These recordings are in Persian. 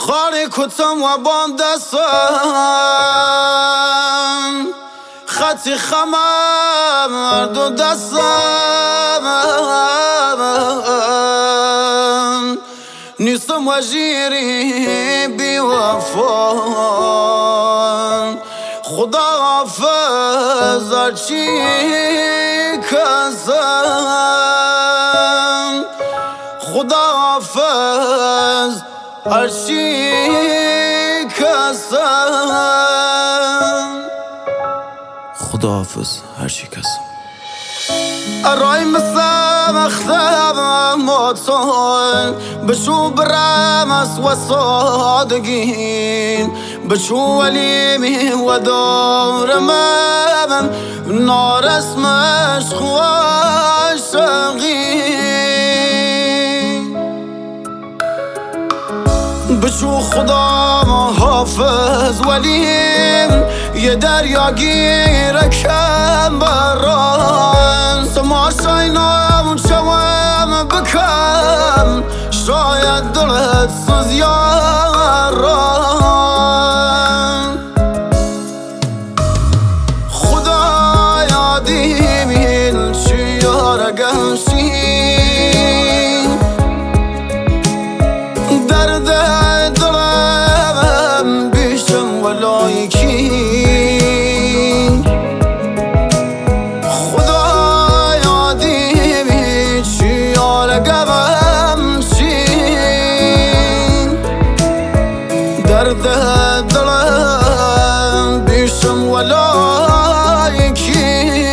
خاری کتم و بام دستم خطی خمم هر دو دستم نیستم و جیری بی وفا خدا حافظ هرچی کسم خدا حافظ هرچی کسم خدا حافظ هرچی کسم الرأي مسام اختام موتون بشو برامس وصادقين بشو وليمي ودور مامن نار اسمش خواشقين بشو خدا حافظ ولیم یه دریا گیرکم بران سماشاینام شوام بکم شاید دلت سوزیاران خدا یادیم این چیار گمشین درد دلم بیشم ولایکی خدا یادیم چیار گمشین درد دلم بیشم ولایکی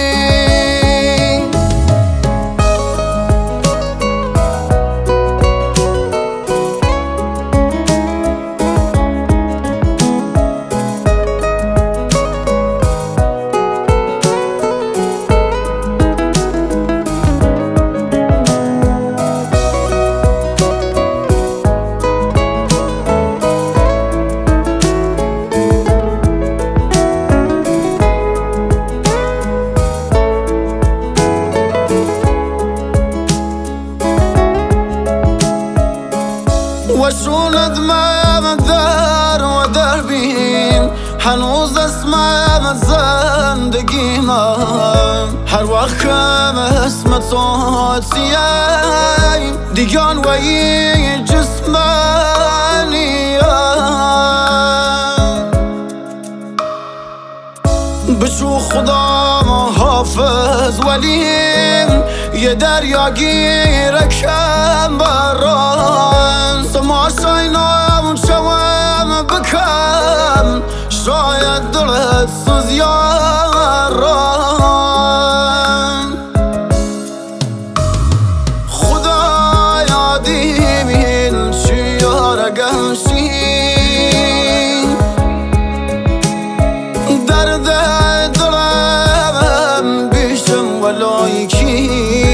وشون ادمام در و دربیم هنوز اسمم زندگیم هر وقت کم اسم تو سیم دیگان و یه جسمانیم بشو خدا حافظ ولیم یه دریا گیرکم بران سماشاینام شوام بکم شاید دلت سوزیاران خدا یادیم این چیار گمشین درد دلم بیشم ولایکی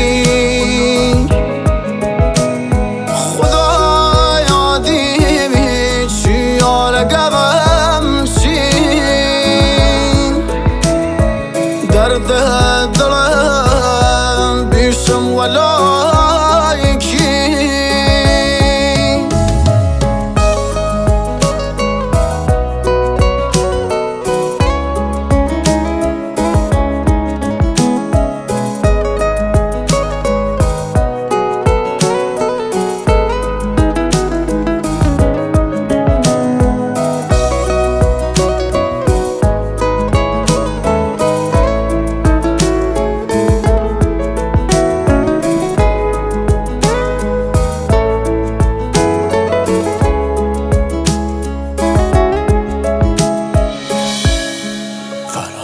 خدا یادیم چیار گمشین درد دلم بیشم ولایکی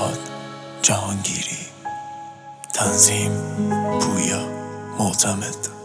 جهانگیری تنظیم پویا معتمد